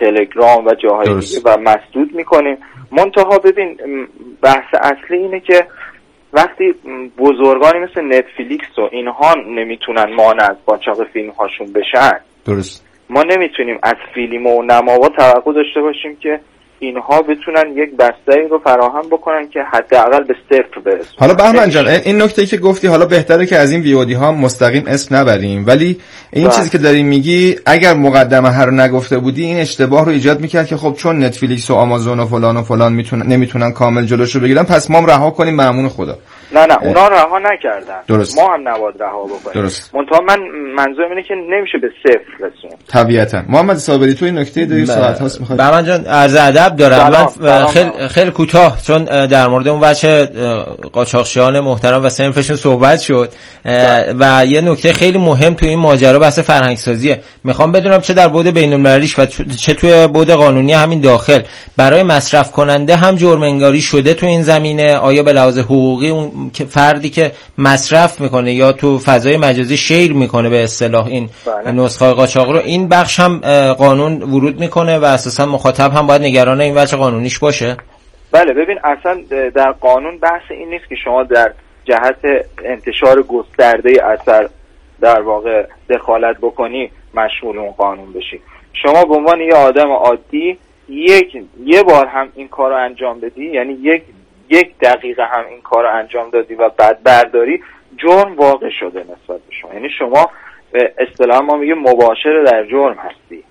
تلگرام و جاهای دیگه و مسدود میکنیم. منتها ببین بحث اصلی اینه که وقتی بزرگانی مثل نتفلیکس و اینها نمیتونن مانع از قاچاق فیلم هاشون بشن، درست، ما نمیتونیم از فیلم و نماوا توقع داشته باشیم که اینها بتونن یک بستری رو فراهم بکنن که حداقل به صفر برسه. حالا بهمن جان این نکته‌ای که گفتی، حالا بهتره که از این ویودی ها مستقیم اسم نبریم، ولی این چیزی که داری میگی اگر مقدمه هر رو نگفته بودی این اشتباه رو ایجاد میکرد که خب چون نتفلیکس و آمازون و فلان نمیتونن کامل جلوشو بگیرن پس ما هم رها کنیم به امون خدا. نه اونا رها نکردن، درست. ما هم نباید رها بکنیم. منتها منظورم اینه که نمیشه به صفر رسون. طبیعتا. محمد صابری تو این نکته داری ساعت هاست میخواد. بهمن جان عرض ادب دارم. خیلی کوتاه چون در مورد اون بچه قاچاقچیان محترم و صنفشون صحبت شد و یه نکته خیلی مهم تو این ماجرا بحث فرهنگ سازیه. میخوام بدونم چه در بعد بین‌المللیش و چه توی بعد قانونی همین داخل برای مصرف کننده هم جرم انگاری شده تو این زمینه؟ آیا به لحاظ حقوقی اون فردی که مصرف میکنه یا تو فضای مجازی شیر میکنه به اصطلاح این نسخه قاچاق رو، این بخش هم قانون ورود میکنه و اساسا مخاطب هم باید نگران این بچه قانونیش باشه؟ بله ببین اصلا در قانون بحث این نیست که شما در جهت انتشار گسترده اثر در واقع دخالت بکنی مشمول اون قانون بشی. شما به عنوان یه آدم عادی یه بار هم این کار رو انجام بدی، یعنی یک دقیقه هم این کار رو انجام دادی و بعد برداری، جرم واقع شده نسبت به شما. یعنی شما به اصطلاح ما میگه مباشر در جرم هستی.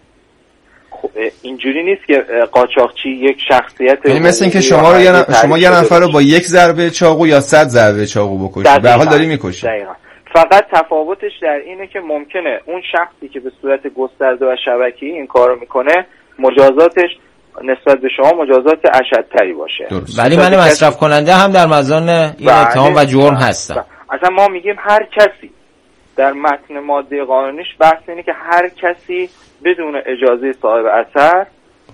اینجوری نیست که قاچاقچی یک شخصیت، یعنی مثل اینکه شما یه نفر رو با یک ضربه چاقو یا 100 ضربه چاقو بکشی، به هر حال داری میکشی. دقیقاً. فقط تفاوتش در اینه که ممکنه اون شخصی که به صورت گسترده و شبکه‌ای این کارو میکنه مجازاتش نسبت به شما مجازات اشدتری باشه. ولی من مصرف کننده هم در مزان این اتهام و جرم هستم. اصلا ما میگیم هر کسی، در متن ماده قانونیش بحث اینه که هر کسی بدون اجازه صاحب اثر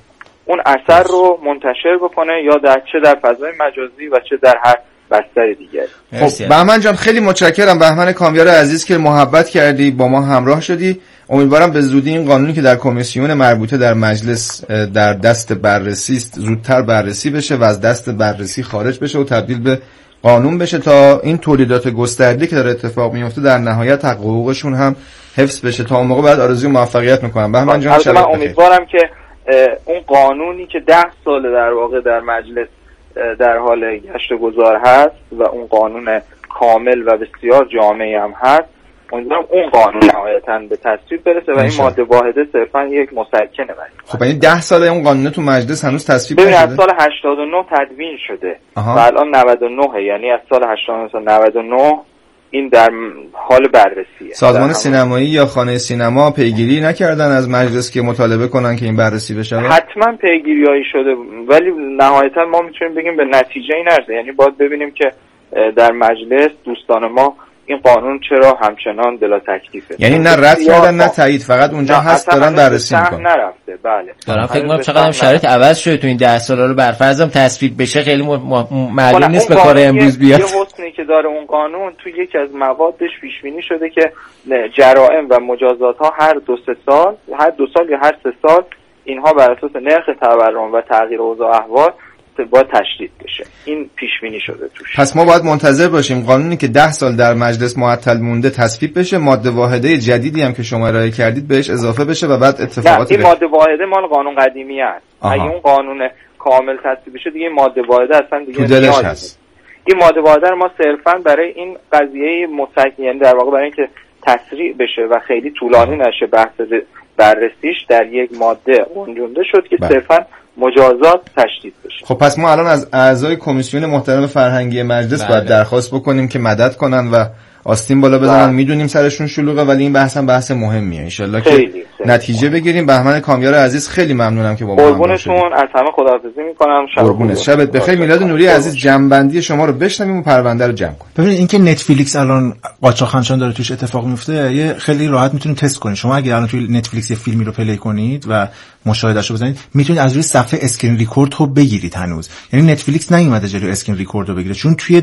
اون اثر رو منتشر بکنه، یا چه در فضای مجازی و چه در هر بستر دیگه. خب بهمن جان خیلی متشکرم، بهمن کامیار عزیز که محبت کردی با ما همراه شدی. امیدوارم به زودی این قانونی که در کمیسیون مربوطه در مجلس در دست بررسی است زودتر بررسی بشه و از دست بررسی خارج بشه و تبدیل به قانون بشه تا این تولیدات گسترده که داره اتفاق میفته در نهایت حق حقوقشون هم حفظ بشه. تا اون موقع بعد آرزوی موفقیت میکنم. بهمن جان من امیدوارم که اون قانونی که 10 سال در واقع در مجلس در حال گشت و گذار هست و اون قانون کامل و بسیار جامعی هم هست، امیدوارم اون قانون نهایتاً به تصویب برسه و این ماده واحده صرفاً یک مسکنه برای. خب این 10 سال اون قانون تو مجلس هنوز تصویب نشده؟ از سال 89 تدوین شده و الان 99، یعنی از سال 89 تا 99 این در حال بررسیه. سازمان سینمایی یا خانه سینما پیگیری نکردن از مجلس که مطالبه کنن که این بررسی بشه؟ حتما پیگیریایی شده ولی نهایتا ما میتونیم بگیم به نتیجه ای نرسه. یعنی باید ببینیم که در مجلس دوستان ما این قانون چرا همچنان بلا تکلیفه. یعنی نه رد کردن نه تایید، فقط اونجا هست دارن بررسی میکنن. نرفته. بله. دارم فکر میکنم چقدر شرایط عوض شده تو این 10 سال رو برفرضم تصویب بشه خیلی معلوم نیست به کار امروز بیاد. یه حسنی که داره اون قانون تو یکی از موادش پیش بینی شده که جرائم و مجازات ها هر 2 سال یا هر 3 سال اینها بر اساس نرخ تورم و تغییر اوضاع احوال باید تشدید بشه. این پیش بینی شده توش. پس ما باید منتظر باشیم قانونی که 10 سال در مجلس معطل مونده تصویب بشه، ماده واحده جدیدی هم که شما ارائه کردید بهش اضافه بشه و بعد اتفاقاتی این ماده واحده مال قانون قدیمی است. اگه اون قانون کامل تصویب بشه دیگه ماده واحده اصلا دیگه دلش هست. این ماده واحده رو ما صرفا برای این قضیه یعنی در واقع برای اینکه تسریع بشه و خیلی طولانی نشه بحث بررسیش در یک ماده گنجونده شد که صرفا مجازات تشدید بشه. خب پس ما الان از اعضای کمیسیون محترم فرهنگی مجلس باید درخواست بکنیم که مدد کنن و آستین بالا بزنن. میدونیم سرشون شلوغه ولی این بحث هم بحث مهمیه. ان شاءالله که نتیجه بگیریم. بهمن کامیار عزیز خیلی ممنونم که با ما همراه شدید. قربونتون، از همه خداحافظی میکنم. شبت بخیر. میلاد نوری عزیز جنبندی شما رو بشنویم و پرونده رو جمع کنیم. ببینید اینکه نتفلیکس الان قاچاقچیان داره توش اتفاق میفته یه خیلی راحت میتونید تست کنید. شما اگه الان توی نتفلیکس یه فیلمی رو پلی کنید و مشاهدهشو بزنید میتونید از روی صفحه اسکرین ریکورد رو بگیرید. هنوز یعنی نتفلیکس نیومده جلوی اسکرین ریکورد رو بگیره، چون توی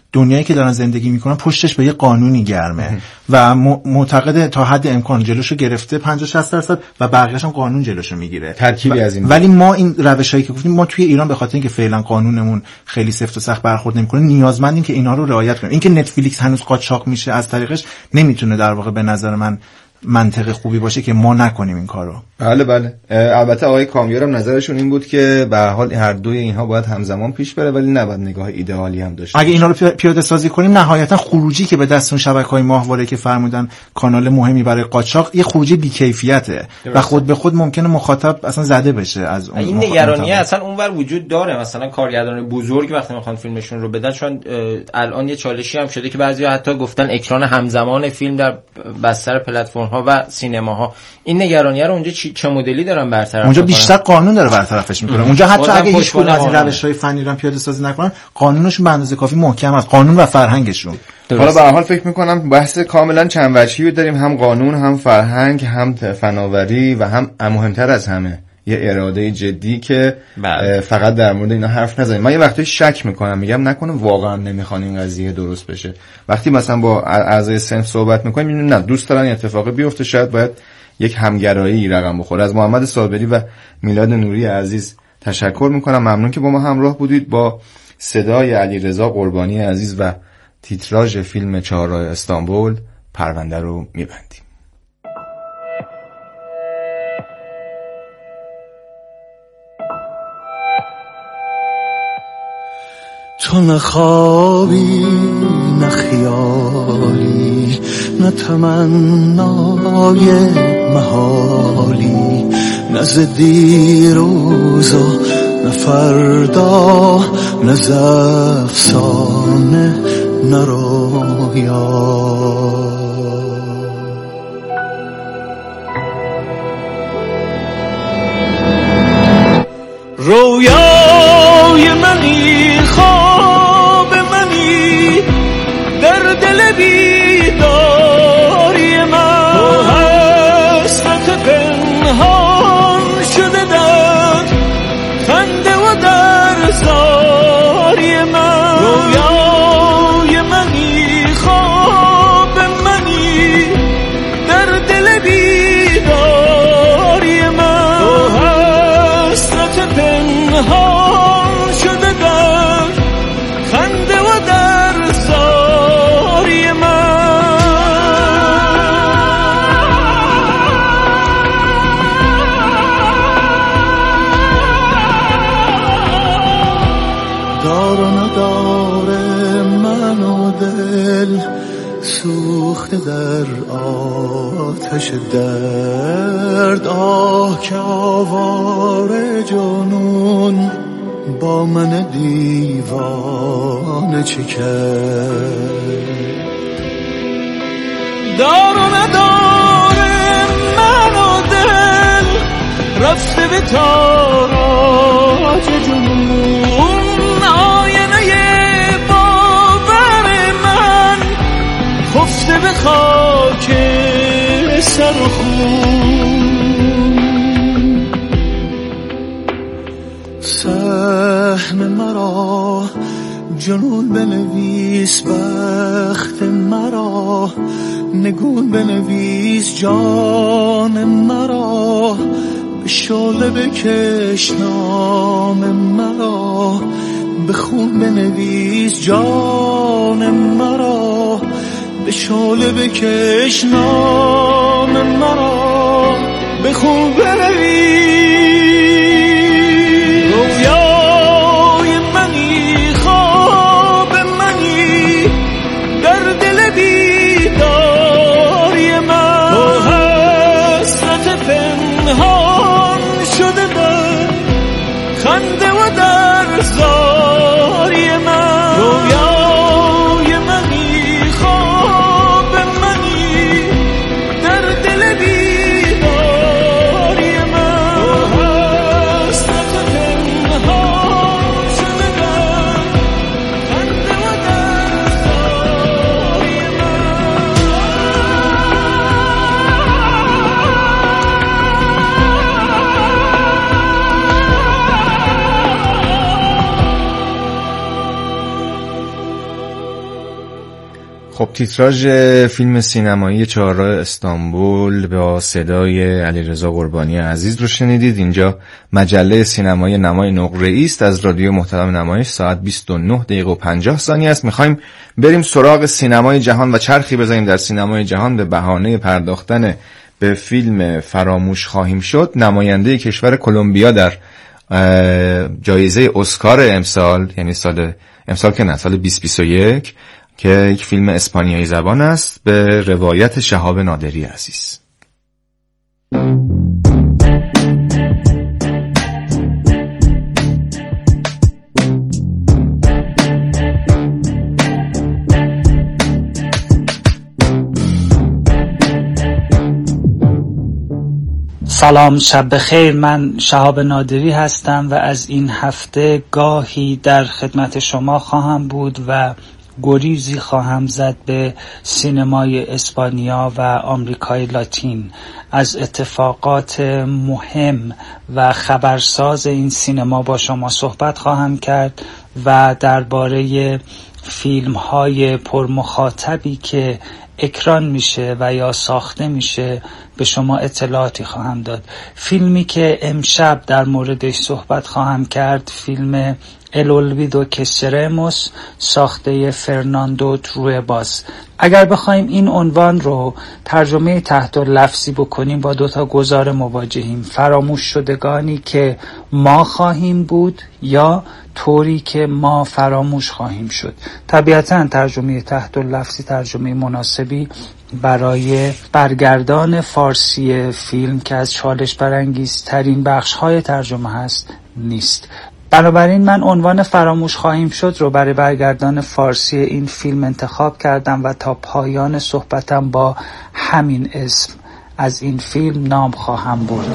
دنیایی که دارن زندگی میکنن پشتش به یه قانونی گرمه و معتقده تا حد امکان جلوشو گرفته 50-60% و بقیه‌اش هم قانون جلوشو میگیره. ترکیبی از این. ولی ما این روشایی که گفتیم ما توی ایران به خاطر اینکه فعلا قانونمون خیلی سفت و سخت برخورد نمیکنه نیازمندیم که اینا رو رعایت کنیم. اینکه نتفلیکس هنوز قاچاق میشه از طریقش نمیتونه در واقع به نظر من منطق خوبی باشه که ما نکنیم این کارو. بله. البته آقای کامیار هم نظرشون این بود که به هر حال هر دوی اینها باید همزمان پیش بره ولی نباید نگاه ایدئالی هم داشته. اگه اینا رو پیاده سازی کنیم نهایتا خروجی که به دست اون شبکه‌های ماهواره که فرمودن کانال مهمی برای قاچاق یه خروجی بی‌کیفیته و خود به خود ممکنه مخاطب اصلا زده بشه از اون. این نگرانی اصلا اونور وجود داره. مثلا کارگردان بزرگ وقتی میخوان فیلمشون رو بدن چون الان یه چالشی هم شده که بعضیا حتی گفتن اکران همزمان فیلم در بستر پلتفرم‌ها و سینماها. این نگرانی رو اونجا چه مدلی دارن برطرف اونجا بیشتر قانون داره برطرفش میکنه. اونجا حتی اگه هیچ کدوم از این روش‌های فنی رو پیاده سازی نکنن قانونشون به اندازه کافی محکم است، قانون و فرهنگشون. حالا به هر حال فکر میکنم بحث کاملا چند وجهی داریم، هم قانون، هم فرهنگ، هم فناوری و هم مهمتر از همه یه اراده جدی که فقط در مورد اینا حرف نزنیم. من یه وقتی شک میکنم، میگم نکنه واقعا نمیخوان این قضیه درست بشه. وقتی مثلا با اعضای صنف صحبت میکنیم میبینیم نه دوست دارن اتفاقی بیفته، شاید باید یک همگرایی رقم بخوره. از محمد صابری و میلاد نوری عزیز تشکر میکنم. ممنون که با ما همراه بودید. با صدای علیرضا قربانی عزیز و تیتراژ فیلم چهارراه استانبول پرونده رو میبندیم. تو نه خوابی نه خیالی نه تمنای محالی، نه ز دیروزا نه فردا، نه ز افسانه نه رویا. رویای منی، خواب منی، در دل بیداری من، تو حسرت پنهان شده در خنده و در زاری من. رویای منی، خواب منی، در دل بیداری من، تو حسرت پنهان شده در خنده و در زاری من. دار و نداره من و دل سوخته در آتش درد. آه که آواره جنون با من دیوانه چه کرد. دار و نداره من و دل رفته به تاراج جنون. آینه باور من خفته به خاک سر و خون. سهم مرا جنون بنویس، بخت مرا نگون بنویس، جان مرا به شعله بکش، نام مرا به خون بنویس، جان مرا به شعله بکش، نام مرا به خون بنویس. رویای منی، خواب منی، در دل بیداری من، تو حسرت پنهان شده در خنده و در زاری من. رویای منی، خواب منی، در دل بیداری من، خب تیتراژ فیلم سینمایی چهارراه استانبول با صدای علیرضا قربانی عزیز رو شنیدید. اینجا مجله سینمایی نمای نقره‌ای است از رادیو محترم نمایش. ساعت 29 دقیقه و 50 ثانیه است. میخوایم بریم سراغ سینمای جهان و چرخی بزنیم در سینمای جهان به بهانه پرداختن به فیلم فراموش خواهیم شد. نماینده کشور کلمبیا در جایزه اسکار امسال، یعنی امسال که نه، سال 2021، که یک فیلم اسپانیایی زبان است به روایت شهاب نادری عزیز. سلام، شب بخیر. من شهاب نادری هستم و از این هفته گاهی در خدمت شما خواهم بود و گریزی خواهم زد به سینمای اسپانیا و آمریکای لاتین. از اتفاقات مهم و خبرساز این سینما با شما صحبت خواهم کرد و درباره فیلم‌های پرمخاطبی که اکران میشه و یا ساخته میشه به شما اطلاعاتی خواهم داد. فیلمی که امشب در موردش صحبت خواهم کرد فیلم El olvido que seremos ساخته فرناندو ترویباس. اگر بخوایم این عنوان رو ترجمه تحت لفظی بکنیم با دوتا گزار مواجهیم: فراموش شدگانی که ما خواهیم بود یا طوری که ما فراموش خواهیم شد. طبیعتاً ترجمه تحت لفظی ترجمه مناسبی برای برگردان فارسی فیلم که از چالش برانگیزترین بخش‌های ترجمه هست نیست. بنابراین من عنوان فراموش خواهیم شد رو برای برگردان فارسی این فیلم انتخاب کردم و تا پایان صحبتم با همین اسم از این فیلم نام خواهم برد.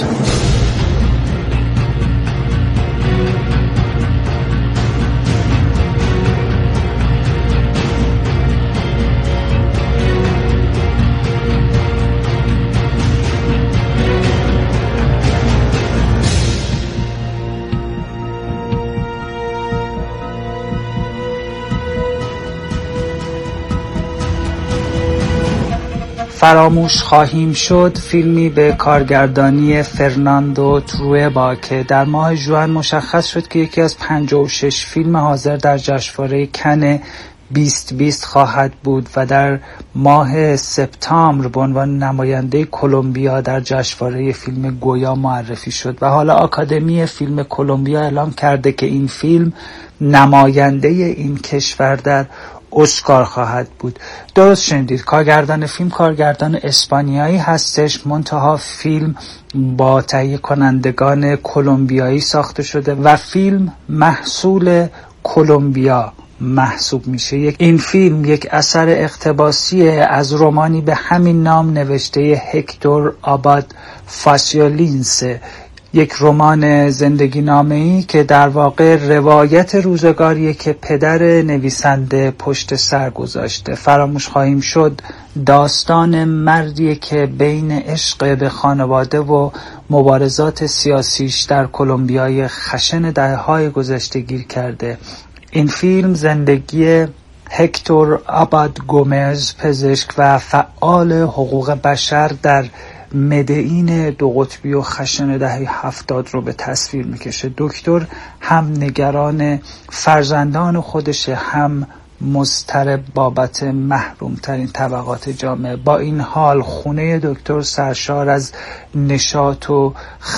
فراموش خواهیم شد فیلمی به کارگردانی فرناندو ترویبا که در ماه ژوئن مشخص شد که یکی از 56 فیلم حاضر در جشنواره کن 2020 خواهد بود و در ماه سپتامبر به عنوان نماینده کلمبیا در جشنواره فیلم گویا معرفی شد و حالا آکادمی فیلم کلمبیا اعلام کرده که این فیلم نماینده این کشور در اسکار خواهد بود. درست شنیدید، کارگردان فیلم کارگردان اسپانیایی هستش، منتها فیلم با تهیه کنندگان کلمبیایی ساخته شده و فیلم محصول کلمبیا محسوب میشه. این فیلم یک اثر اقتباسی از رمانی به همین نام نوشته هکتور آباد فاسیولینس، یک رمان زندگی نامه‌ای که در واقع روایت روزگاریه که پدر نویسنده پشت سر گذاشته. فراموش خواهیم شد داستان مردیه که بین عشق به خانواده و مبارزات سیاسیش در کلمبیای خشن دهه‌های گذشته گیر کرده. این فیلم زندگی هکتور آباد گومز، پزشک و فعال حقوق بشر در مدئین دو قطبی و خشن دهه 70 رو به تصویر میکشه. دکتر هم نگران فرزندان خودشه، هم مضطرب بابت محروم ترین طبقات جامعه. با این حال خونه دکتر سرشار از نشاط و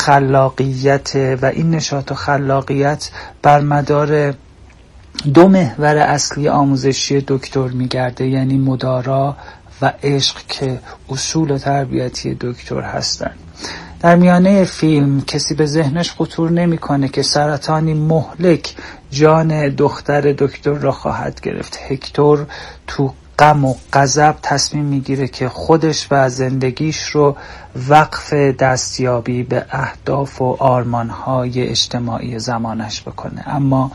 خلاقیت و این نشاط و خلاقیت بر مدار دو محور اصلی آموزشی دکتر میگرده، یعنی مدارا و عشق که اصول تربیتی دکتر هستند. در میانه فیلم کسی به ذهنش خطور نمیکنه که سرطانی مهلک جان دختر دکتر را خواهد گرفت. هکتور تو غم و غضب تصمیم میگیره که خودش و زندگیش رو وقف دستیابی به اهداف و آرمانهای اجتماعی زمانش بکنه، اما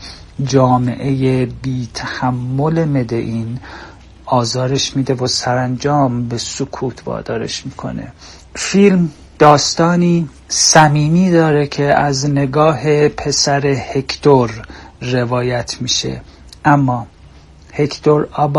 جامعه بی تحمل مدئین آزارش میده و سرانجام به سکوت وادارش میکنه. فیلم داستانی صمیمی داره که از نگاه پسر هکتور روایت میشه، اما هکتور آباد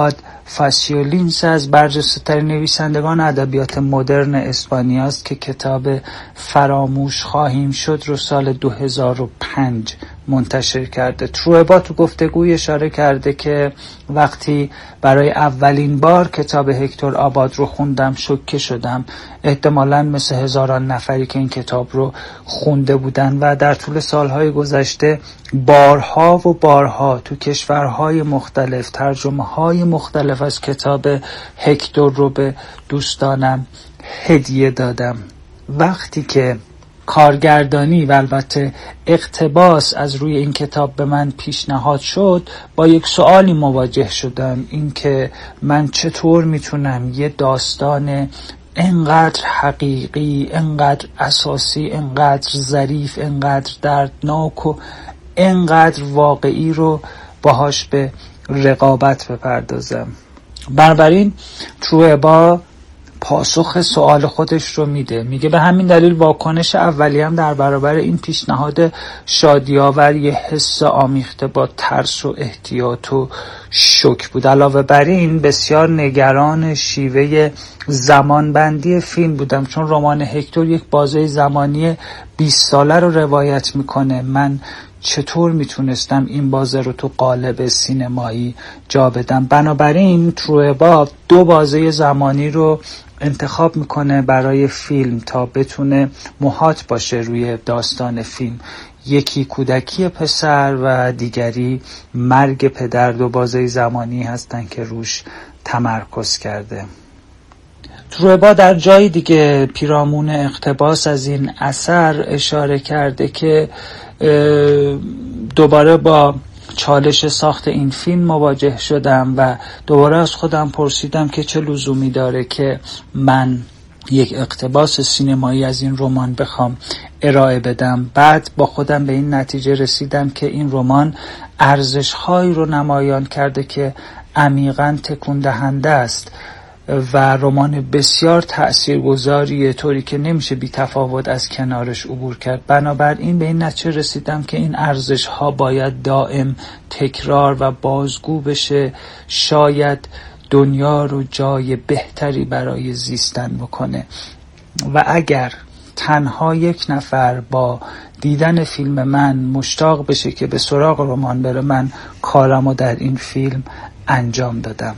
فاسیولینس از برجسته‌ترین نویسندگان ادبیات مدرن اسپانیا است که کتاب فراموش خواهیم شد رو سال 2005 منتشر کرده. تروئبا تو گفتگوی اشاره کرده که وقتی برای اولین بار کتاب هکتور آباد رو خوندم شوکه شدم، احتمالاً مثل هزاران نفری که این کتاب رو خونده بودن و در طول سالهای گذشته بارها و بارها تو کشورهای مختلف ترجمه‌های مختلف از کتاب هکتور رو به دوستانم هدیه دادم. وقتی که کارگردانی و البته اقتباس از روی این کتاب به من پیشنهاد شد، با یک سوالی مواجه شدم، این که من چطور میتونم یه داستان انقدر حقیقی، انقدر اساسی، انقدر ظریف، انقدر دردناک و انقدر واقعی رو باهاش به رقابت بپردازم. بنابراین تروئبا پاسخ سوال خودش رو میگه به همین دلیل واکنش اولیه‌ام در برابر این پیشنهاد شادی‌آور یه حس آمیخته با ترس و احتیاط و شوک بود. علاوه بر این بسیار نگران شیوه زمانبندی فیلم بودم، چون رمان هکتور یک بازه زمانی 20 ساله رو روایت میکنه. من چطور میتونستم این بازه رو تو قالب سینمایی جا بدم؟ بنابراین تروئبا 2 بازه زمانی رو انتخاب میکنه برای فیلم تا بتونه محاط باشه روی داستان فیلم. یکی کودکی پسر و دیگری مرگ پدر. 2 بازه زمانی هستن که روش تمرکز کرده. تروئبا در جای دیگه پیرامون اقتباس از این اثر اشاره کرده که دوباره با چالش ساخت این فیلم مواجه شدم و دوباره از خودم پرسیدم که چه لزومی داره که من یک اقتباس سینمایی از این رمان بخوام ارائه بدم. بعد با خودم به این نتیجه رسیدم که این رمان ارزش‌هایی رو نمایان کرده که عمیقاً تکون دهنده است و رمان بسیار تأثیرگذاریه، طوری که نمیشه بی تفاوت از کنارش عبور کرد. بنابراین به این نتیجه رسیدم که این ارزش‌ها باید دائم تکرار و بازگو بشه، شاید دنیا رو جای بهتری برای زیستن بکنه. و اگر تنها یک نفر با دیدن فیلم من مشتاق بشه که به سراغ رمان بره، من کارمو در این فیلم انجام دادم.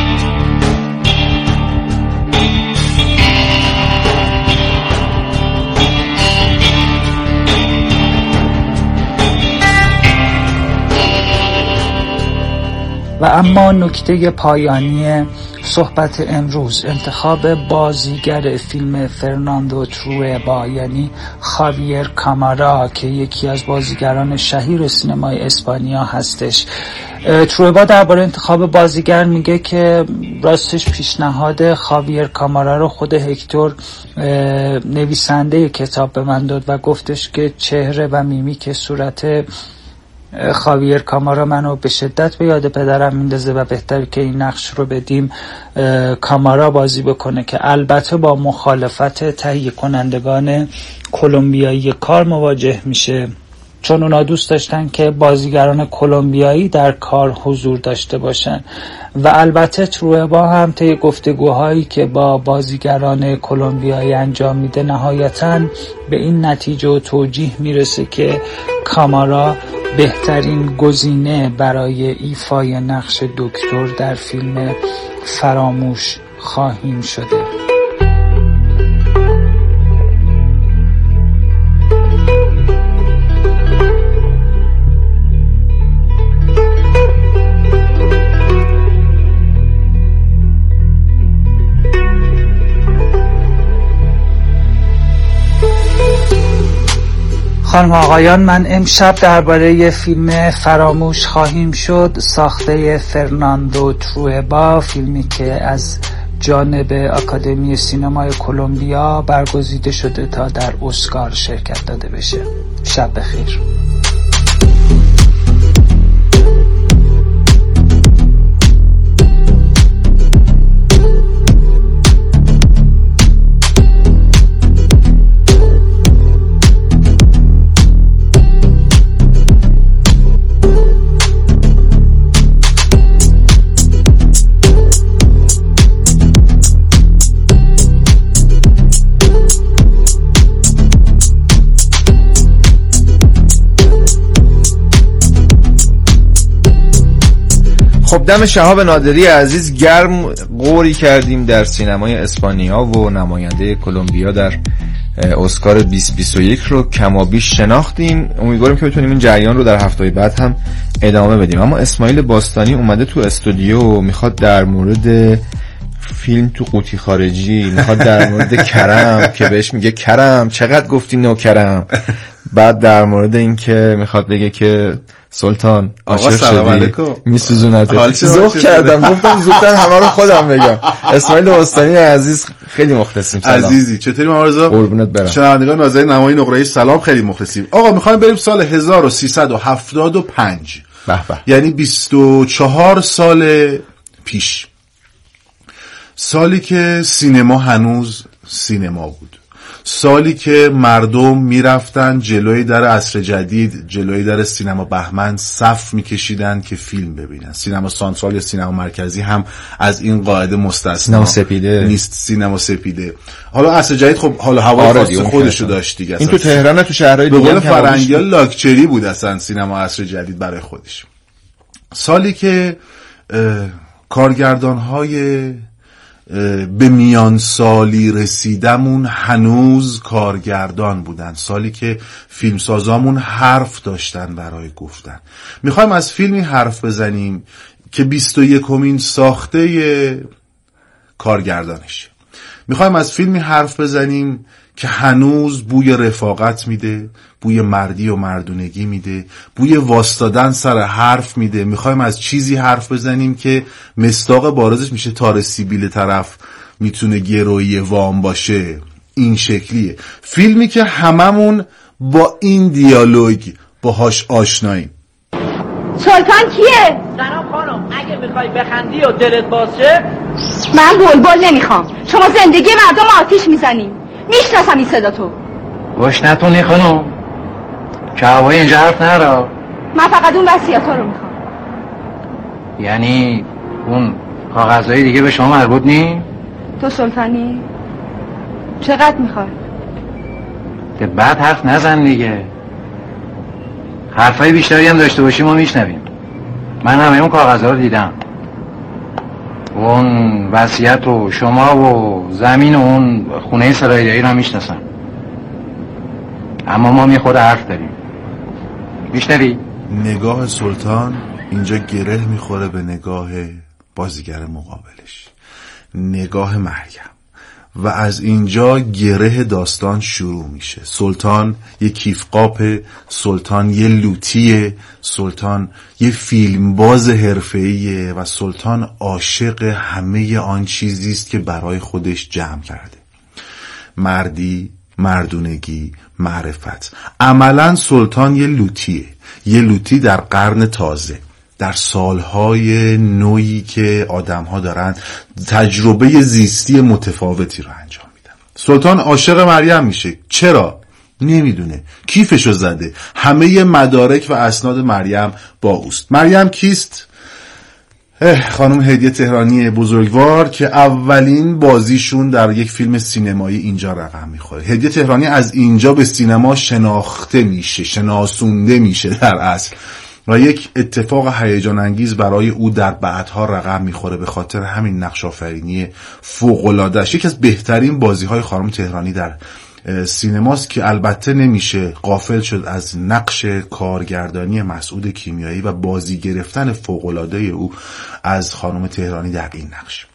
و اما نکته پایانی صحبت امروز انتخاب بازیگر فیلم فرناندو تروئبا یعنی خاویر کامارا که یکی از بازیگران شهیر سینمای اسپانیا هستش. تروئبا درباره انتخاب بازیگر میگه که راستش پیشنهاد خاویر کامارا رو خود هکتور نویسنده کتاب به من داد و گفتش که چهره و میمیک صورت خاویر کامارا منو به شدت به یاد پدرم میندازه و بهتره که این نقش رو بدیم کامارا بازی بکنه، که البته با مخالفت تهیه کنندگان کلمبیایی کار مواجه میشه، چون اونا دوست داشتن که بازیگران کلمبیایی در کار حضور داشته باشن. و البته تروئبا هم طی گفتگوهایی که با بازیگران کلمبیایی انجام میده نهایتاً به این نتیجه و توجیه میرسه که کامارا بهترین گزینه برای ایفای نقش دکتر در فیلم فراموش خواهیم شده. خانم آقایان، من امشب درباره فیلم فراموش خواهیم شد ساخته فرناندو تروئبا، فیلمی که از جانب آکادمی سینمای کلمبیا برگزیده شده تا در اسکار شرکت داده بشه. شب بخیر. خب دم شهاب نادری عزیز گرم قوری کردیم در سینمای اسپانیا و نماینده کلمبیا در اسکار 2021 رو کمابیش شناختیم. امیدواریم که بتونیم این جریان رو در هفته‌های بعد هم ادامه بدیم. اما اسماعیل باستانی اومده تو استودیو، میخواد در مورد فیلم تو قوطی خارجی، میخواد در مورد کرم که بهش میگه کرم چقدر گفتی نوکرم، بعد در مورد این که میخواد بگه که سلطان عاشق شدی میسوزونته. ذوق کردم گفتم زودتر همه رو خودم بگم. اسماعیل باستانی عزیز خیلی مخلصیم. سلام عزیزی، چطوری مامرزا؟ قربونت برم. شنوندگان نازنین نمای نقره‌ای سلام، خیلی مخلصیم. آقا میخوایم بریم سال 1375. به به. یعنی 24 سال پیش، سالی که سینما هنوز سینما بود، سالی که مردم میرفتن جلوی در عصر جدید، جلوی در سینما بهمن صف میکشیدن که فیلم ببینن. سینما سانترال یا سینما مرکزی هم از این قاعده مستثنا. سینما سپیده نیست. سینما سپیده. حالا عصر جدید خب حالا هوا خاص خودشو داشت دیگه. این تو تهران تو شهرهای دیگه به قول فرنگی‌ها لاکچری بود اصلا سینما عصر جدید برای خودش. سالی که کارگردان‌های به میان سالی رسیدمون هنوز کارگردان بودن، سالی که فیلمسازامون حرف داشتن برای گفتن. میخوایم از فیلمی حرف بزنیم که 21مین ساخته کارگردانش. میخوایم از فیلمی حرف بزنیم که هنوز بوی رفاقت میده، بوی مردی و مردونگی میده، بوی واسطادن سر حرف میده. میخوایم از چیزی حرف بزنیم که مصداق بارزش میشه تار سیبیل طرف میتونه گرویی وام باشه. این شکلیه فیلمی که هممون با این دیالوگ باهاش آشناییم. سلطان کیه؟ جناب خانم اگه میخوای بخندی و دلت باشه، من بلبل نمیخوام. شما زندگی مردم آتیش میزنیم. میشناسم این صدا تو. گوش نتونی خانم که هوای اینجا حرف نرا. من فقط اون وصیت‌ها رو میخوام. یعنی اون کاغذهای دیگه به شما مربوط نی؟ تو سلطانی چقدر میخوای؟ که بعد حرف نزن دیگه. حرفای بیشتری هم داشته باشی ما میشنویم. من همه اون کاغذها رو دیدم، اون وصیت و شما و زمین و اون خونه سرایداری رو هم میشناسم، اما ما می خود حرف داریم. میشنوی؟ نگاه سلطان اینجا گره میخوره به نگاه بازیگر مقابلش، نگاه مریم، و از اینجا گره داستان شروع میشه. سلطان یه کیف قاپه، سلطان یه لوتیه، سلطان یه فیلمباز حرفه‌ایه و سلطان عاشق همه آن چیزیست که برای خودش جمع کرده: مردی، مردونگی، معرفت. عملاً سلطان یه لوتیه، یه لوتی در قرن تازه، در سالهای نوعی که آدم‌ها دارن تجربه زیستی متفاوتی رو انجام میدن. سلطان عاشق مریم میشه. چرا؟ نمیدونه. کیفشو زده. همه مدارک و اسناد مریم با اوست. مریم کیست؟ خانم هدیه تهرانی بزرگوار که اولین بازیشون در یک فیلم سینمایی اینجا رقم میخوره. هدیه تهرانی از اینجا به سینما شناخته میشه، شناسونده میشه در اصل، و یک اتفاق هیجان انگیز برای او در بعدها رقم میخوره به خاطر همین نقش آفرینی فوق‌العاده‌اش. یکی از بهترین بازی‌های خانم تهرانی در سینماست که البته نمیشه غافل شد از نقش کارگردانی مسعود کیمیایی و بازی گرفتن فوق‌العاده او از خانم تهرانی در این نقش.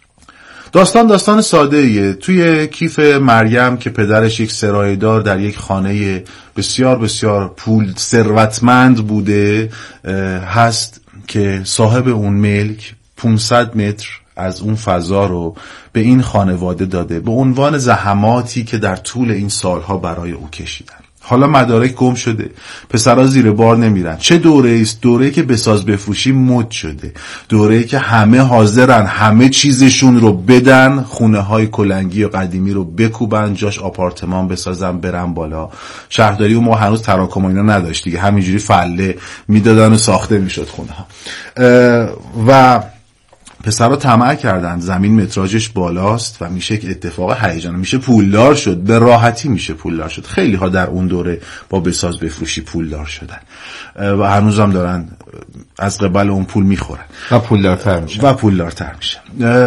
داستان ساده ایه. توی کیف مریم که پدرش یک سرایدار در یک خانه بسیار بسیار پول ثروتمند بوده هست که صاحب اون ملک 500 متر از اون فضا رو به این خانواده داده به عنوان زحماتی که در طول این سالها برای او کشیدن. حالا مدارک گم شده، پسرها زیر بار نمیرن. چه دوره است؟ دوره‌ای که بساز بفروشی مد شده، دوره‌ای که همه حاضرن همه چیزشون رو بدن، خونه‌های کلنگی و قدیمی رو بکوبن، جاش آپارتمان بسازن، برن بالا. شهرداری و ما هنوز تراکم و اینا نداشت دیگه، همینجوری فله میدادن و ساخته میشد خونه‌ها. و پسرها طمع کردن زمین متراژش بالاست و میشه یک اتفاق هیجانی، میشه پولدار شد، به راحتی میشه پولدار شد. خیلی ها در اون دوره با بساز بفروشی پولدار شدن و هنوزم دارن از قبل اون پول میخورن و پولدارتر میشن.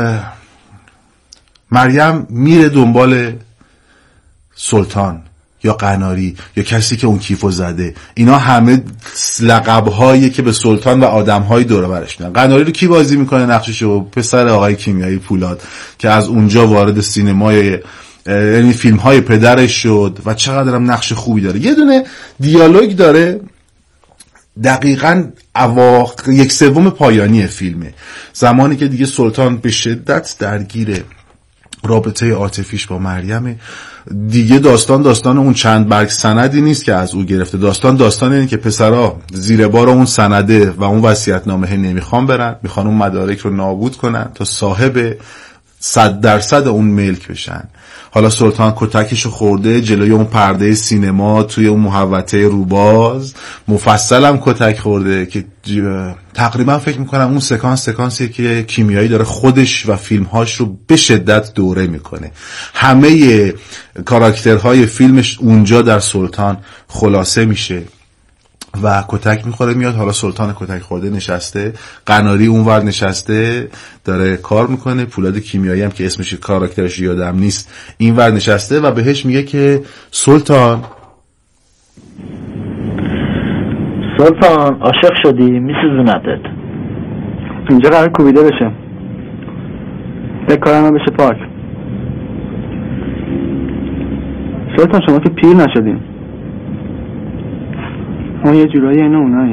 مریم میره دنبال سلطان یا قناری یا کسی که اون کیفو زده. اینا همه لقب‌هایی که به سلطان و آدم‌های دور و برش میدن. قناری رو کی بازی میکنه نقششو؟ پسر آقای کیمیایی پولاد که از اونجا وارد سینمای یعنی فیلم‌های پدرش شد و چقدرم نقش خوبی داره. یه دونه دیالوگ داره دقیقاً یک سوم پایانی فیلمه، زمانی که دیگه سلطان به شدت درگیر رابطه عاطفیش با مریم. دیگه داستان اون چند برگ سندی نیست که از او گرفته. داستان اینه که پسرها زیر بار اون سنده و اون وصیت‌نامه نمیخوان برن، میخوان اون مدارک رو نابود کنن تا صاحب 100% اون ملک بشن. حالا سلطان کتکشو خورده جلوی اون پرده سینما توی اون محوطه روباز، مفصلم کتک خورده که تقریبا فکر میکنم اون سکانسیه که کیمیایی داره خودش و فیلمهاش رو به شدت دوره میکنه. همه کاراکترهای فیلمش اونجا در سلطان خلاصه میشه و کتک میخوره میاد. حالا سلطان کتک خورده نشسته، قناری اونور نشسته داره کار میکنه، پولاد کیمیایی هم که اسمش کاراکترش یادم نیست اینور نشسته و بهش میگه که سلطان عاشق شدی میسوزوندت. اینجا قرار کوبیده بشه، به کارم بشه پاک. سلطان شما که پیر نشدیم، اون یه جورایی اینه اونایی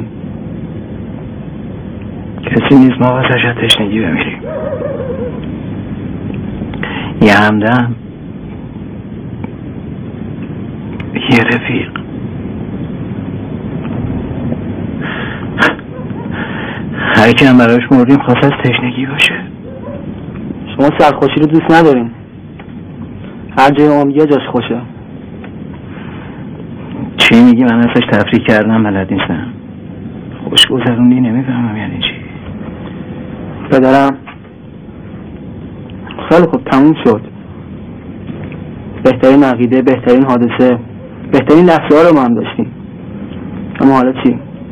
کسی نیست ما واسه شد تشنگی بمیریم. یه همدم، یه رفیق، هر کی هم براش مردیم خواست از تشنگی باشه. شما سرخوشی رو دوست نداریم، هر جای ما میگه جاش خوشه. چی میگی؟ من ازش تفریح کردم بلد نیستم. خوش گذروندی نمیفهمم یعنی چی. پدرم خیلی خوب تموم شد. بهترین عقیده، بهترین حادثه، بهترین لحظه ها رو ما هم داشتیم. اما حالا چی؟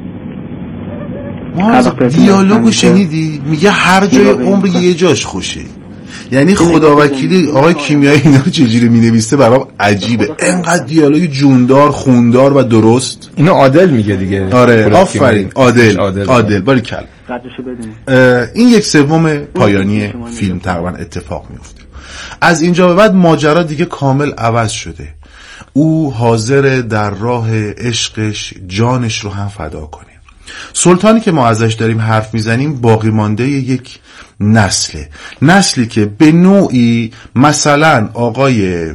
ما دیالوگو شنیدی؟ میگه هر جای عمر یه جاش خوشه. یعنی خداوکیلی آقای کیمیایی اینا رو چجوری مینویسه برام عجیبه. اینقدر دیالوگ جوندار، خوندار و درست. اینو عادل میگه دیگه. آره آفرین، عادل باریکلا. این یک سوم پایانی فیلم تقریبا اتفاق میفته. از اینجا به بعد ماجرا دیگه کامل عوض شده. او حاضر در راه عشقش جانش رو هم فدا کنه. سلطانی که ما ازش داریم حرف میزنیم باقی مانده یک نسلی که به نوعی مثلا آقای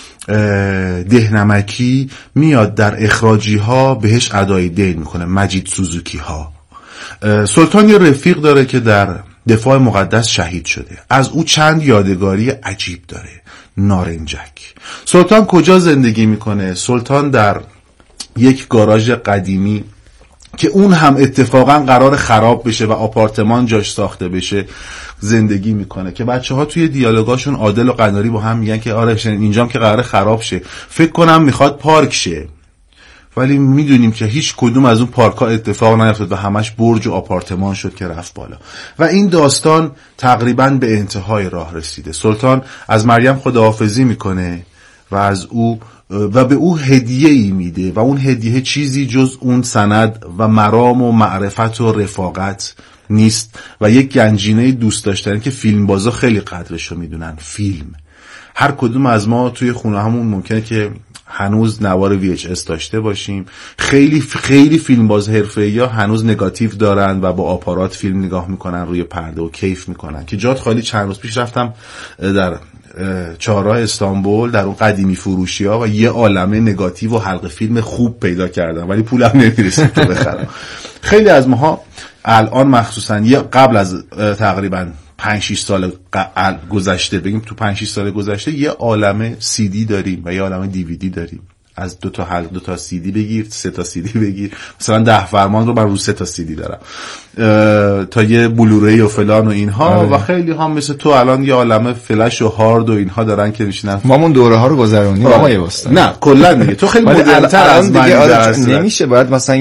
دهنمکی میاد در اخراجی ها بهش ادای دین میکنه، مجید سوزوکی ها. سلطان یه رفیق داره که در دفاع مقدس شهید شده، از او چند یادگاری عجیب داره. نارنجک. سلطان کجا زندگی میکنه؟ سلطان در یک گاراژ قدیمی که اون هم اتفاقا قرار خراب بشه و آپارتمان جاش ساخته بشه زندگی میکنه، که بچه ها توی دیالوگاشون عادل و قناری با هم میگن که آره اینجام که قرار خراب شه، فکر کنم میخواد پارک شه، ولی میدونیم که هیچ کدوم از اون پارک ها اتفاق نیفتاد و همش برج و آپارتمان شد که رفت بالا. و این داستان تقریبا به انتهای راه رسیده. سلطان از مریم خداحافظی میکنه و به او هدیه‌ای میده و اون هدیه چیزی جز اون سند و مرام و معرفت و رفاقت نیست و یک گنجینه دوست داشتن که فیلمبازا خیلی قدرشو میدونن. فیلم، هر کدوم از ما توی خونه همون ممکنه که هنوز نوار VHS داشته باشیم. خیلی خیلی فیلمباز حرفه‌ای‌ها هنوز نگاتیو دارن و با آپارات فیلم نگاه میکنن روی پرده و کیف میکنن. که جات خالی چند روز پیش رفتم در چهارراه استانبول در اون قدیمی فروشی ها و یه عالمه نگاتیو و حلقه فیلم خوب پیدا کردم، ولی پولم نمیرسید تو بخرم. خیلی از ماها الان مخصوصا یا قبل از تقریبا 5-6 سال گذشته، بگیم تو 5-6 سال گذشته، یه عالمه CD داریم و یه عالمه DVD داریم. از 2 تا حلقه 2 تا سی دی بگیر، 3 تا سی دی بگیر، مثلا 10 فرمان رو من رو 3 تا سی دی دارم تا یه بلوری و فلان و اینها. و خیلی ها مثل تو الان یه عالمه فلش و هارد و اینها دارن که میشینن. مامون دوره ها رو گذرونیم آقای واسطه. نه کلا دیگه تو خیلی مدرن‌تر از من نمیشه، باید مثلا